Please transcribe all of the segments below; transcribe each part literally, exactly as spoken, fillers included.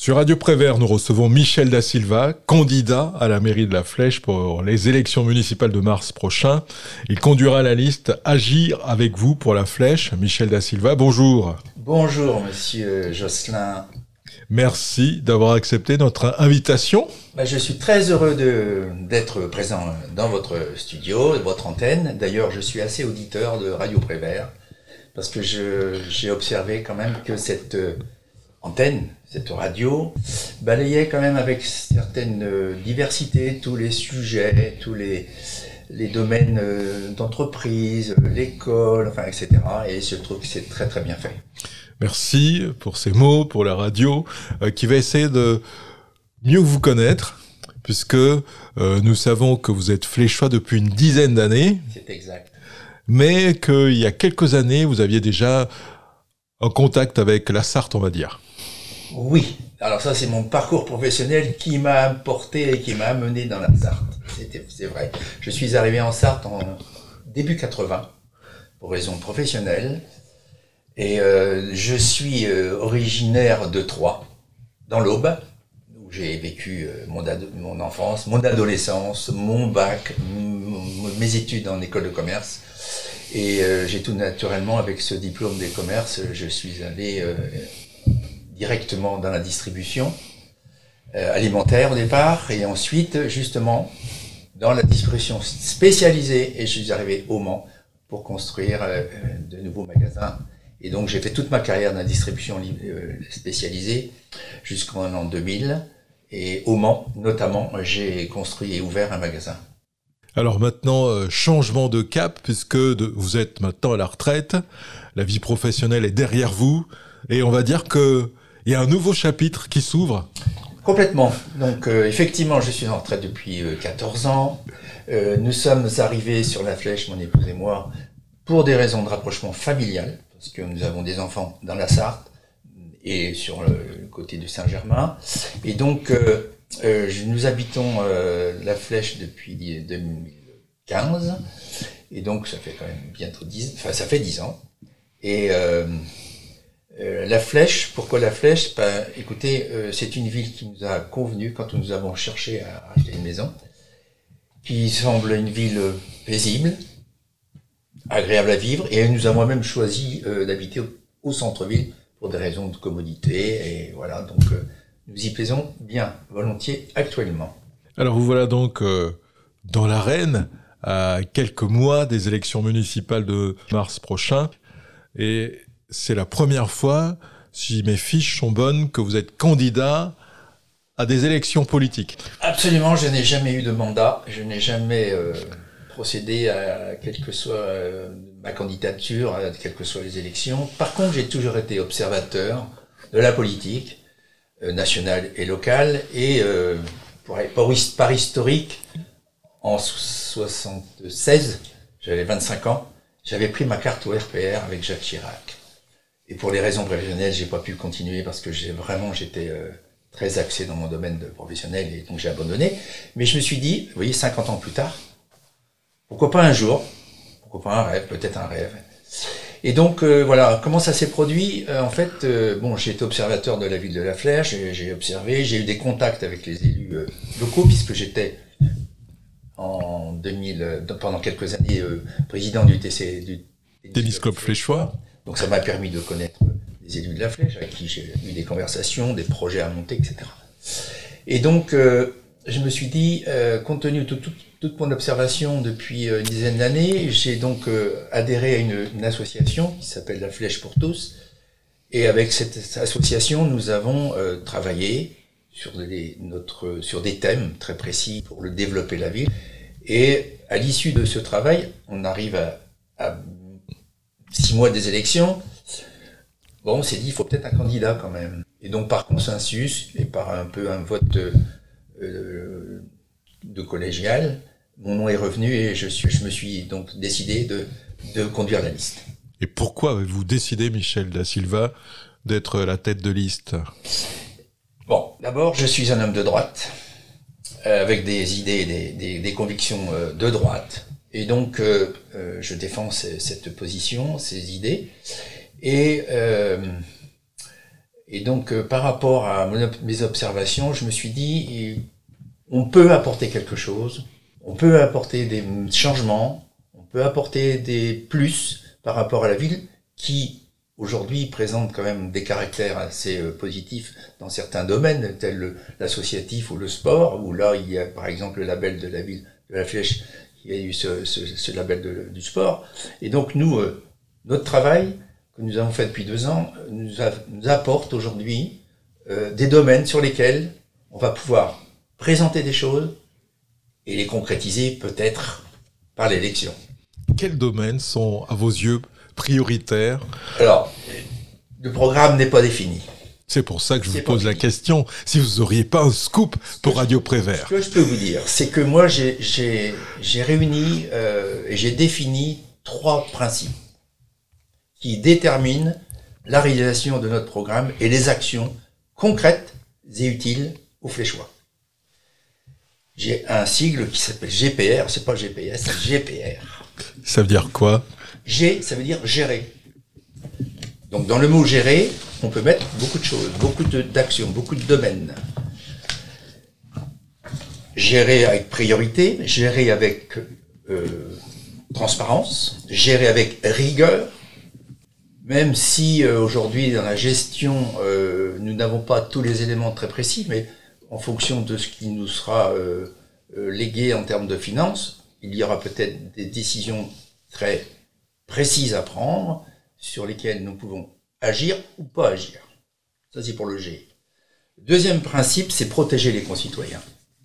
Sur Radio Prévert, nous recevons Michel Da Silva, candidat à la mairie de La Flèche pour les élections municipales de mars prochain. Il conduira la liste Agir avec vous pour La Flèche. Michel Da Silva, bonjour. Bonjour, monsieur Jocelyn. Merci d'avoir accepté notre invitation. Bah, je suis très heureux de, d'être présent dans votre studio, votre antenne. D'ailleurs, je suis assez auditeur de Radio Prévert parce que je, j'ai observé quand même que cette antenne, cette radio, balayait quand même avec certaines diversités tous les sujets, tous les, les domaines d'entreprise, l'école, enfin, et cetera. Et je trouve que c'est très très bien fait. Merci pour ces mots, pour la radio, euh, qui va essayer de mieux vous connaître, puisque euh, nous savons que vous êtes fléchois depuis une dizaine d'années. C'est exact. Mais qu'il y a quelques années, vous aviez déjà un contact avec la Sarthe, on va dire. Oui, alors ça c'est mon parcours professionnel qui m'a porté et qui m'a amené dans la Sarthe. C'était, c'est vrai. Je suis arrivé en Sarthe en début quatre-vingts, pour raisons professionnelles. Et euh, je suis euh, originaire de Troyes, dans l'Aube, où j'ai vécu euh, mon, ado- mon enfance, mon adolescence, mon bac, m- mes études en école de commerce. Et euh, j'ai tout naturellement, avec ce diplôme des commerces, je suis allé euh, directement dans la distribution euh, alimentaire au départ, et ensuite justement dans la distribution spécialisée, et je suis arrivé au Mans pour construire euh, de nouveaux magasins. Et donc j'ai fait toute ma carrière dans la distribution euh, spécialisée jusqu'en l'an deux mille, et au Mans notamment, j'ai construit et ouvert un magasin. Alors maintenant, euh, changement de cap, puisque de, vous êtes maintenant à la retraite, la vie professionnelle est derrière vous, et on va dire que il y a un nouveau chapitre qui s'ouvre. Complètement. Donc euh, effectivement, je suis en retraite depuis euh, quatorze ans. Euh, nous sommes arrivés sur La Flèche, mon épouse et moi, pour des raisons de rapprochement familial, parce que nous avons des enfants dans la Sarthe et sur le, le côté de Saint-Germain. Et donc, euh, euh, nous habitons euh, La Flèche depuis deux mille quinze, et donc ça fait quand même bientôt dix, enfin ça fait dix ans. Et euh, Euh, la Flèche, pourquoi La Flèche? Ben, écoutez, euh, c'est une ville qui nous a convenu quand nous avons cherché à acheter une maison, qui semble une ville paisible, agréable à vivre, et nous avons même choisi euh, d'habiter au, au centre-ville pour des raisons de commodité, et voilà, donc euh, nous y plaisons bien, volontiers, actuellement. Alors vous voilà donc euh, dans l'arène, à quelques mois des élections municipales de mars prochain, et c'est la première fois, si mes fiches sont bonnes, que vous êtes candidat à des élections politiques. Absolument, je n'ai jamais eu de mandat, je n'ai jamais euh, procédé à quelle que soit euh, ma candidature, à quelles que soient les élections. Par contre, j'ai toujours été observateur de la politique, euh, nationale et locale, et euh, pour, pour, par historique, en soixante-seize, j'avais vingt-cinq ans, j'avais pris ma carte au R P R avec Jacques Chirac. Et pour les raisons professionnelles, j'ai pas pu continuer parce que j'ai vraiment, j'étais euh, très axé dans mon domaine de professionnel, et donc j'ai abandonné. Mais je me suis dit, vous voyez, cinquante ans plus tard, pourquoi pas un jour, pourquoi pas un rêve, peut-être un rêve. Et donc euh, voilà, comment ça s'est produit? euh, En fait, euh, bon, j'ai été observateur de la ville de La Flèche, j'ai, j'ai observé, j'ai eu des contacts avec les élus euh, locaux puisque j'étais en deux mille, euh, pendant quelques années, euh, président du T C, du Téniscope fléchois. Donc ça m'a permis de connaître les élus de La Flèche, avec qui j'ai eu des conversations, des projets à monter, et cetera. Et donc, euh, je me suis dit, euh, compte tenu de tout, tout, toute mon observation depuis une dizaine d'années, j'ai donc euh, adhéré à une, une association qui s'appelle La Flèche pour tous. Et avec cette association, nous avons euh, travaillé sur des, notre, sur des thèmes très précis pour le développer la ville. Et à l'issue de ce travail, on arrive à, à six mois des élections. Bon, on s'est dit, il faut peut-être un candidat quand même. Et donc, par consensus, et par un peu un vote euh, de collégial, mon nom est revenu et je, suis, je me suis donc décidé de, de conduire la liste. Et pourquoi avez-vous décidé, Michel Da Silva, d'être la tête de liste? Bon, d'abord, je suis un homme de droite, euh, avec des idées, des, des, des convictions euh, de droite. Et donc, euh, euh, je défends c- cette position, ces idées. Et euh, Et donc, euh, par rapport à mon, mes observations, je me suis dit, on peut apporter quelque chose, on peut apporter des changements, on peut apporter des plus par rapport à la ville qui, aujourd'hui, présente quand même des caractères assez euh, positifs dans certains domaines, tels le, l'associatif ou le sport, où là, il y a par exemple le label de la ville de la Flèche, qui a eu ce, ce, ce label de, du sport. Et donc, nous, euh, notre travail que nous avons fait depuis deux ans nous, a, nous apporte aujourd'hui euh, des domaines sur lesquels on va pouvoir présenter des choses et les concrétiser peut-être par l'élection. Quels domaines sont, à vos yeux, prioritaires? Alors, le programme n'est pas défini. C'est pour ça que je C'est vous pose pas la question. Si vous n'auriez pas un scoop pour Radio Prévert. Ce que je peux vous dire, c'est que moi, j'ai, j'ai, j'ai réuni euh, et j'ai défini trois principes qui déterminent la réalisation de notre programme et les actions concrètes et utiles aux Fléchois. J'ai un sigle qui s'appelle G P R, c'est pas G P S, c'est G P R. Ça veut dire quoi? G, ça veut dire gérer. Donc dans le mot gérer, on peut mettre beaucoup de choses, beaucoup de, d'actions, beaucoup de domaines. Gérer avec priorité, gérer avec euh, transparence, gérer avec rigueur. Même si euh, aujourd'hui dans la gestion, euh, nous n'avons pas tous les éléments très précis, mais en fonction de ce qui nous sera euh, euh, légué en termes de finances, il y aura peut-être des décisions très précises à prendre, sur lesquelles nous pouvons agir ou pas agir. Ça, c'est pour le G. Le deuxième principe, c'est protéger les concitoyens.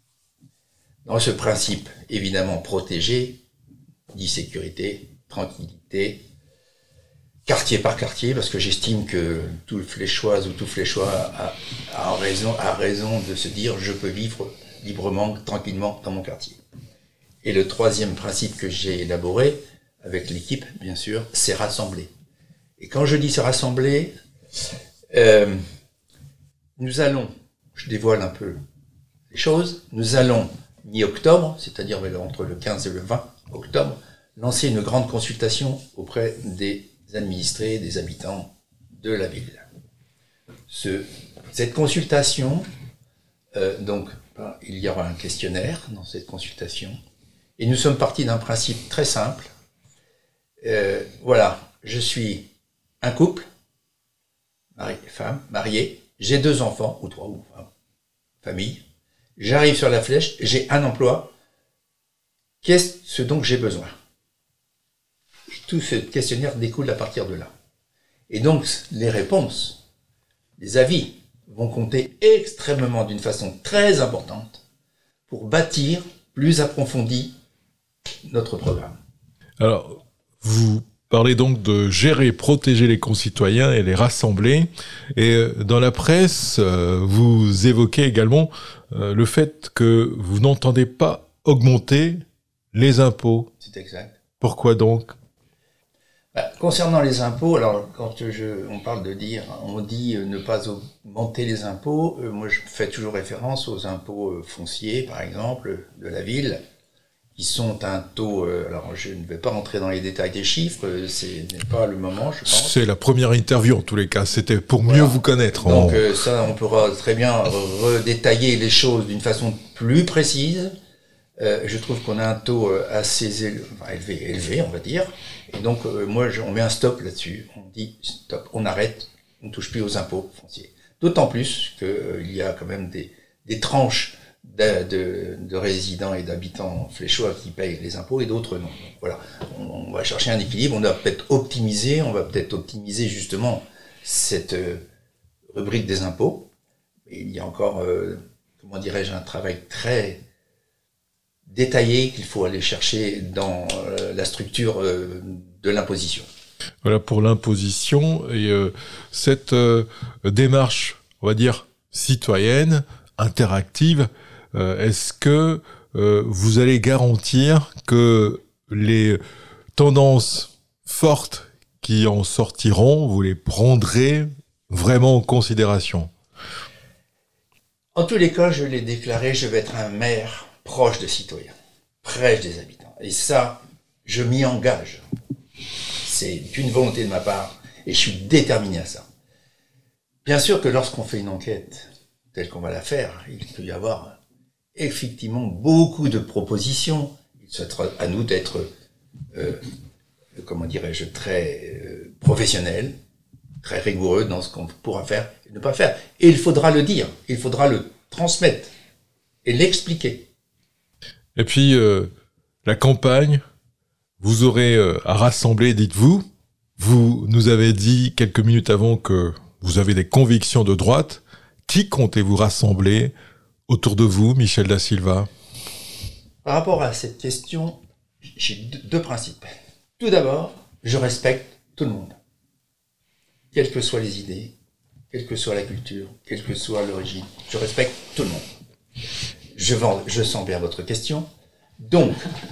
Dans ce principe, évidemment, protéger, dit sécurité, tranquillité, quartier par quartier, parce que j'estime que tout Fléchoise ou tout Fléchois a, a, raison, a raison de se dire « je peux vivre librement, tranquillement dans mon quartier ». Et le troisième principe que j'ai élaboré, avec l'équipe, bien sûr, c'est rassembler. Et quand je dis se rassembler, euh, nous allons, je dévoile un peu les choses, nous allons, mi-octobre, c'est-à-dire entre le quinze et le vingt octobre, lancer une grande consultation auprès des administrés, des habitants de la ville. Ce, cette consultation, euh, donc, il y aura un questionnaire dans cette consultation, et nous sommes partis d'un principe très simple. Euh, voilà, je suis un couple, mari, femme, marié, j'ai deux enfants, ou trois, ou enfin, famille, j'arrive sur la Flèche, j'ai un emploi, qu'est-ce dont j'ai besoin? Tout ce questionnaire découle à partir de là. Et donc, les réponses, les avis, vont compter extrêmement d'une façon très importante pour bâtir plus approfondi notre programme. Alors, vous parlez donc de gérer, protéger les concitoyens et les rassembler. Et dans la presse, vous évoquez également le fait que vous n'entendez pas augmenter les impôts. C'est exact. Pourquoi donc ? Bah, concernant les impôts, alors quand je, on parle de dire, on dit euh, ne pas augmenter les impôts, euh, moi je fais toujours référence aux impôts euh, fonciers, par exemple, de la ville, qui sont un taux, euh, alors je ne vais pas rentrer dans les détails des chiffres, euh, ce n'est pas le moment, je pense. C'est la première interview en tous les cas, c'était pour voilà. mieux vous connaître. Donc euh, ça, on pourra très bien redétailler les choses d'une façon plus précise. Euh, je trouve qu'on a un taux assez élevé, enfin, élevé, élevé, on va dire. Et donc, euh, moi, je, on met un stop là-dessus. On dit stop, on arrête, on ne touche plus aux impôts fonciers. D'autant plus qu'il euh, y a quand même des, des tranches de, de, de résidents et d'habitants fléchois qui payent les impôts et d'autres non. Donc, voilà, on, on va chercher un équilibre. On va peut-être optimiser, on va peut-être optimiser justement cette euh, rubrique des impôts. Et il y a encore, euh, comment dirais-je, un travail très détaillé qu'il faut aller chercher dans euh, la structure euh, de l'imposition. Voilà pour l'imposition et euh, cette euh, démarche, on va dire, citoyenne, interactive, euh, est-ce que euh, vous allez garantir que les tendances fortes qui en sortiront, vous les prendrez vraiment en considération ? En tous les cas, je l'ai déclaré, je vais être un maire proche des citoyens, proche des habitants. Et ça, je m'y engage. C'est une volonté de ma part et je suis déterminé à ça. Bien sûr que lorsqu'on fait une enquête telle qu'on va la faire, il peut y avoir effectivement beaucoup de propositions. Il sera à nous d'être, euh, comment dirais-je, très euh, professionnels, très rigoureux dans ce qu'on pourra faire et ne pas faire. Et il faudra le dire, il faudra le transmettre et l'expliquer. Et puis, euh, la campagne, vous aurez euh, à rassembler, dites-vous. Vous nous avez dit quelques minutes avant que vous avez des convictions de droite. Qui comptez-vous rassembler autour de vous, Michel Da Silva? Par rapport à cette question, j'ai deux principes. Tout d'abord, je respecte tout le monde. Quelles que soient les idées, quelle que soit la culture, quelle que soit l'origine, je respecte tout le monde. Je, vends, je sens bien votre question. Donc,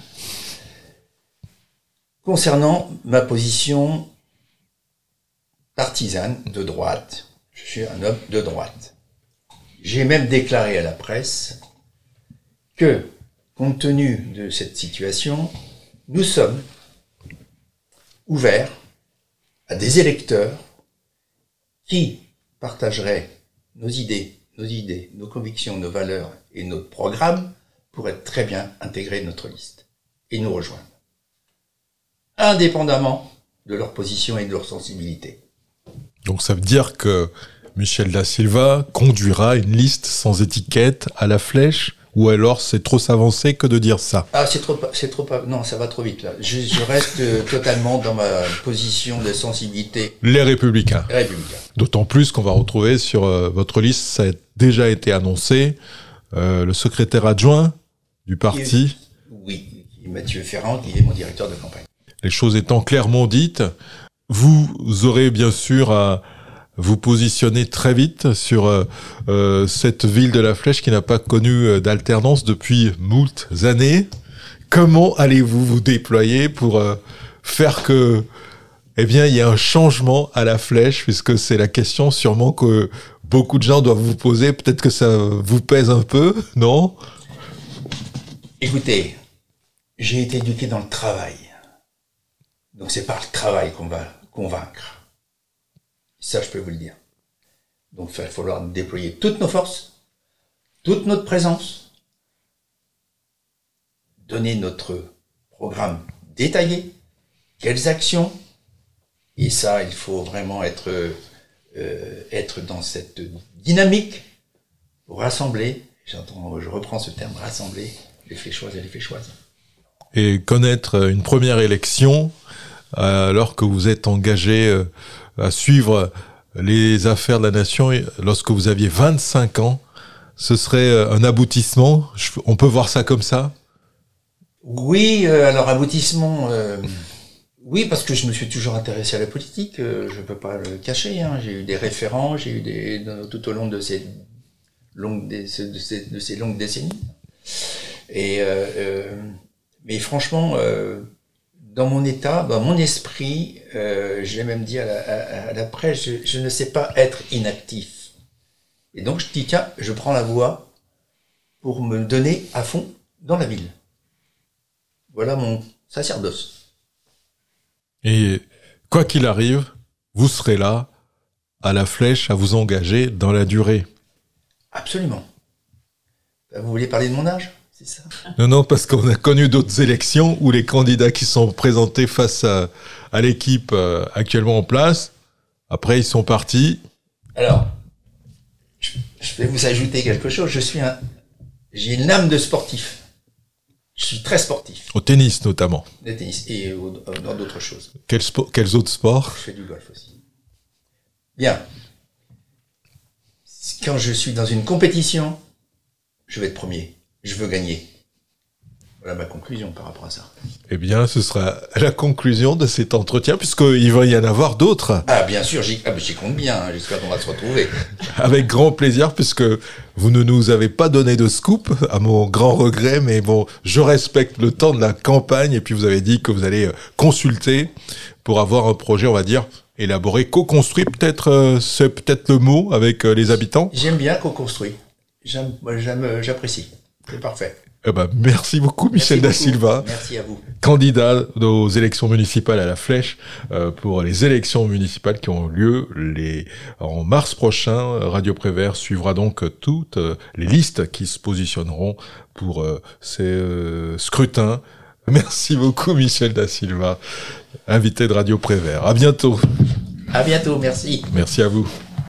concernant ma position partisane de droite, je suis un homme de droite. J'ai même déclaré à la presse que, compte tenu de cette situation, nous sommes ouverts à des électeurs qui partageraient nos idées, nos idées, nos convictions, nos valeurs et notre programme pour être très bien intégrés à notre liste et nous rejoindre, indépendamment de leur position et de leur sensibilité. Donc ça veut dire que Michel Da Silva conduira une liste sans étiquette à la flèche, ou alors c'est trop s'avancer que de dire ça? Ah, c'est trop, c'est trop, non, ça va trop vite là. Je, je reste euh, totalement dans ma position de sensibilité. Les Républicains. Les Républicains. D'autant plus qu'on va retrouver sur euh, votre liste, ça a déjà été annoncé, euh, le secrétaire adjoint du parti. Oui, Mathieu Ferrand, qui est mon directeur de campagne. Les choses étant clairement dites, vous aurez bien sûr à vous positionner très vite sur euh, euh, cette ville de la Flèche qui n'a pas connu euh, d'alternance depuis moult années. Comment allez-vous vous déployer pour euh, faire que, eh bien, il y ait un changement à la Flèche, puisque c'est la question sûrement que beaucoup de gens doivent vous poser. Peut-être que ça vous pèse un peu, non? Écoutez, j'ai été éduqué dans le travail. Donc c'est par le travail qu'on va convaincre. Ça, je peux vous le dire. Donc il va falloir déployer toutes nos forces, toute notre présence, donner notre programme détaillé, quelles actions, et ça, il faut vraiment être, euh, être dans cette dynamique pour rassembler, j'entends, je reprends ce terme, rassembler les fléchoises et les fléchoises. Et connaître une première élection, euh, alors que vous êtes engagé euh, à suivre les affaires de la nation lorsque vous aviez vingt-cinq ans, ce serait un aboutissement? On peut voir ça comme ça? Oui, euh, alors aboutissement, euh, oui, parce que je me suis toujours intéressé à la politique, euh, je ne peux pas le cacher, hein. J'ai eu des référents, j'ai eu des, tout au long de ces longues, de ces, de ces longues décennies. Et, euh, euh, mais franchement, euh, dans mon état, dans mon esprit, euh, je l'ai même dit à la, à, à la presse, je, je ne sais pas être inactif. Et donc je dis, tiens, je prends la voie pour me donner à fond dans la ville. Voilà mon sacerdoce. Et quoi qu'il arrive, vous serez là, à la Flèche, à vous engager dans la durée. Absolument. Vous voulez parler de mon âge ? C'est ça. Non, non, parce qu'on a connu d'autres élections où les candidats qui sont présentés face à, à l'équipe euh, actuellement en place, après ils sont partis. Alors, je, je vais vous ajouter quelque chose. Je suis un, j'ai une âme de sportif. Je suis très sportif. Au tennis notamment. Le tennis et au, dans d'autres choses. Quel spo- quels autres sports ? Je fais du golf aussi. Bien. Quand je suis dans une compétition, je vais être premier. Je veux gagner. Voilà ma conclusion par rapport à ça. Eh bien, ce sera la conclusion de cet entretien, puisqu'il va y en avoir d'autres. Ah, bien sûr, j'y, ah, j'y compte bien. Hein, j'espère qu'on va se retrouver. Avec grand plaisir, puisque vous ne nous avez pas donné de scoop, à mon grand regret, mais bon, je respecte le temps de la campagne, et puis vous avez dit que vous allez consulter pour avoir un projet, on va dire, élaboré, co-construit, peut-être, euh, c'est peut-être le mot, avec euh, les habitants. J'aime bien co-construit. J'aime, j'aime, j'apprécie. C'est parfait. Eh ben, merci beaucoup, Michel Merci Da beaucoup. Silva, Merci à vous. candidat aux élections municipales à la Flèche euh, pour les élections municipales qui ont lieu les, en mars prochain. Radio Prévert suivra donc toutes euh, les listes qui se positionneront pour euh, ces euh, scrutins. Merci beaucoup, Michel Da Silva, invité de Radio Prévert. À bientôt. À bientôt, merci. Merci à vous.